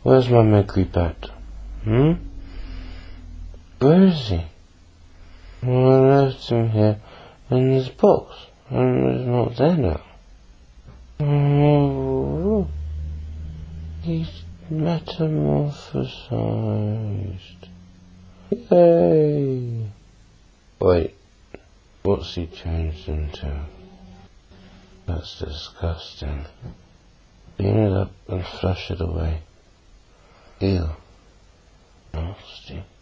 Where's my Mercury bat? Where is he? Well, I left him here in this box, and he's not there now. Oh, he's metamorphosized. Yay! Wait, what's he changed into? That's disgusting. Clean it up and flush it away. Ew. Nasty.